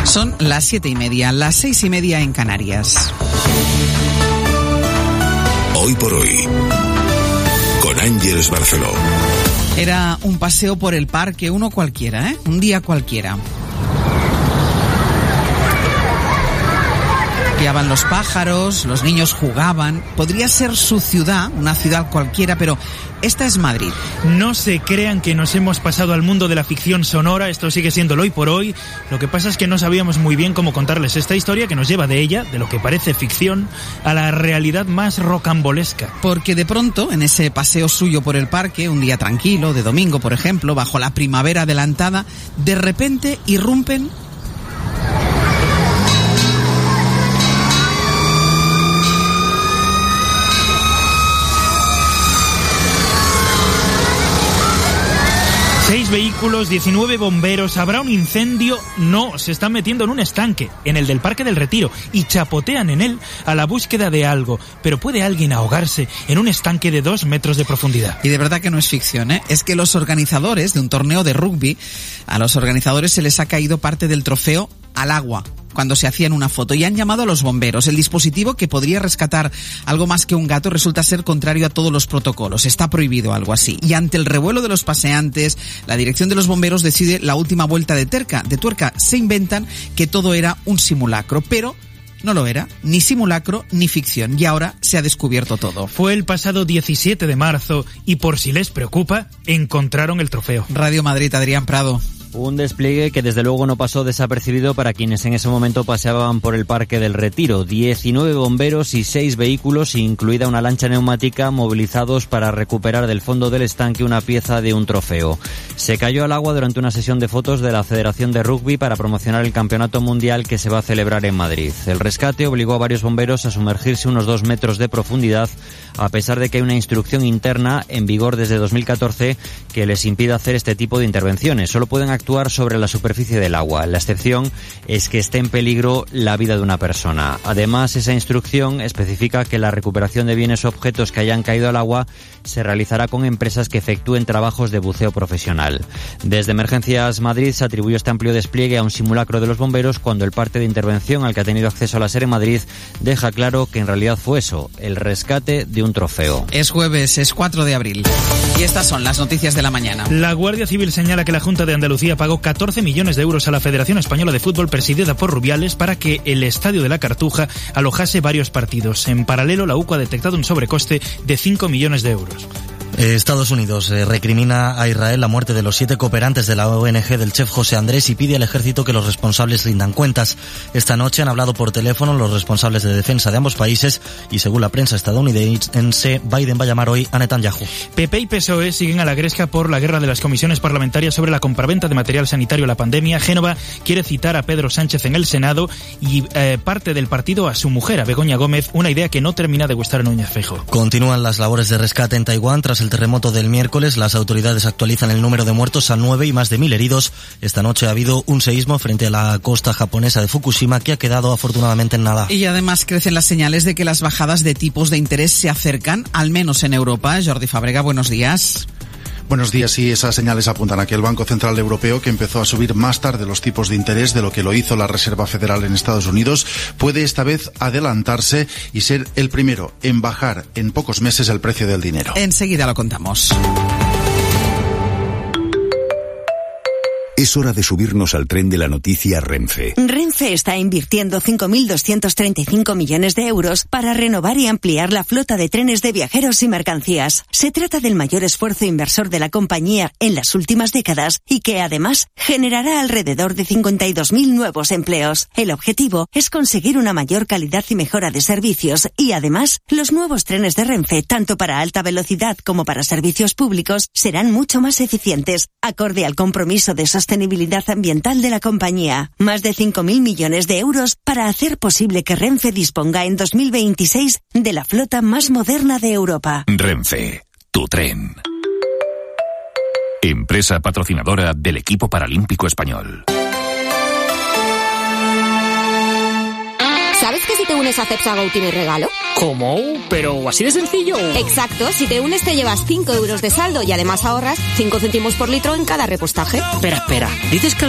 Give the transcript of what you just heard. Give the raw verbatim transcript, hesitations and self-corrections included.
Son las siete y media, las seis y media en Canarias. Hoy por hoy, con Ángeles Barceló. Era un paseo por el parque, uno cualquiera, ¿eh? Un día cualquiera. Piaban los pájaros, los niños jugaban. Podría ser su ciudad, una ciudad cualquiera, pero esta es Madrid. No se crean que nos hemos pasado al mundo de la ficción sonora, esto sigue siendo el hoy por hoy. Lo que pasa es que no sabíamos muy bien cómo contarles esta historia que nos lleva de ella, de lo que parece ficción, a la realidad más rocambolesca. Porque de pronto, en ese paseo suyo por el parque, un día tranquilo, de domingo por ejemplo, bajo la primavera adelantada, de repente irrumpen Seis vehículos, diecinueve bomberos, ¿habrá un incendio? No, se están metiendo en un estanque, en el del Parque del Retiro, y chapotean en él a la búsqueda de algo. Pero ¿puede alguien ahogarse en un estanque de dos metros de profundidad? Y de verdad que no es ficción, ¿eh? Es que los organizadores de un torneo de rugby, a los organizadores se les ha caído parte del trofeo al agua cuando se hacían una foto y han llamado a los bomberos. El dispositivo, que podría rescatar algo más que un gato, resulta ser contrario a todos los protocolos. Está prohibido algo así. Y ante el revuelo de los paseantes, la dirección de los bomberos decide la última vuelta de tuerca. De tuerca se inventan que todo era un simulacro, pero no lo era, ni simulacro ni ficción, y ahora se ha descubierto todo. Fue el pasado diecisiete de marzo y, por si les preocupa, encontraron el trofeo. Radio Madrid, Adrián Prado. Un despliegue que desde luego no pasó desapercibido para quienes en ese momento paseaban por el Parque del Retiro. diecinueve bomberos y seis vehículos, incluida una lancha neumática, movilizados para recuperar del fondo del estanque una pieza de un trofeo. Se cayó al agua durante una sesión de fotos de la Federación de Rugby para promocionar el Campeonato Mundial que se va a celebrar en Madrid. El rescate obligó a varios bomberos a sumergirse unos dos metros de profundidad, a pesar de que hay una instrucción interna en vigor desde dos mil catorce que les impide hacer este tipo de intervenciones. Solo pueden actuar sobre la superficie del agua. La excepción es que esté en peligro la vida de una persona. Además, esa instrucción especifica que la recuperación de bienes o objetos que hayan caído al agua se realizará con empresas que efectúen trabajos de buceo profesional. Desde Emergencias Madrid se atribuyó este amplio despliegue a un simulacro de los bomberos, cuando el parte de intervención al que ha tenido acceso la SER en Madrid deja claro que en realidad fue eso, el rescate de un trofeo. Es jueves, es cuatro de abril. Y estas son las noticias de la mañana. La Guardia Civil señala que la Junta de Andalucía pagó catorce millones de euros a la Federación Española de Fútbol, presidida por Rubiales, para que el Estadio de la Cartuja alojase varios partidos. En paralelo, la U C A ha detectado un sobrecoste de cinco millones de euros. Estados Unidos eh, recrimina a Israel la muerte de los siete cooperantes de la O N G del chef José Andrés y pide al ejército que los responsables rindan cuentas. Esta noche han hablado por teléfono los responsables de defensa de ambos países y, según la prensa estadounidense, Biden va a llamar hoy a Netanyahu. P P y P S O E siguen a la gresca por la guerra de las comisiones parlamentarias sobre la compraventa de material sanitario a la pandemia. Génova quiere citar a Pedro Sánchez en el Senado y eh, parte del partido a su mujer, a Begoña Gómez, una idea que no termina de gustar a Núñez Feijóo. Continúan las labores de rescate en Taiwán tras el terremoto del miércoles. Las autoridades actualizan el número de muertos a nueve y más de mil heridos. Esta noche ha habido un seísmo frente a la costa japonesa de Fukushima que ha quedado afortunadamente en nada. Y además crecen las señales de que las bajadas de tipos de interés se acercan, al menos en Europa. Jordi Fábrega, buenos días. Buenos días. Y esas señales apuntan a que el Banco Central Europeo, que empezó a subir más tarde los tipos de interés de lo que lo hizo la Reserva Federal en Estados Unidos, puede esta vez adelantarse y ser el primero en bajar en pocos meses el precio del dinero. Enseguida lo contamos. Es hora de subirnos al tren de la noticia Renfe. Renfe está invirtiendo cinco mil doscientos treinta y cinco millones de euros para renovar y ampliar la flota de trenes de viajeros y mercancías. Se trata del mayor esfuerzo inversor de la compañía en las últimas décadas y que además generará alrededor de cincuenta y dos mil nuevos empleos. El objetivo es conseguir una mayor calidad y mejora de servicios y además los nuevos trenes de Renfe, tanto para alta velocidad como para servicios públicos, serán mucho más eficientes, acorde al compromiso de sostenibilidad sostenibilidad ambiental de la compañía. Más de cinco mil millones de euros para hacer posible que Renfe disponga en dos mil veintiséis de la flota más moderna de Europa. Renfe, tu tren. Empresa patrocinadora del equipo paralímpico español. ¿Sabes que si te unes a Cepsa Go tienes regalo? ¿Cómo? ¿Pero así de sencillo? Exacto, si te unes te llevas cinco euros de saldo y además ahorras cinco céntimos por litro en cada repostaje. Espera, espera, ¿dices que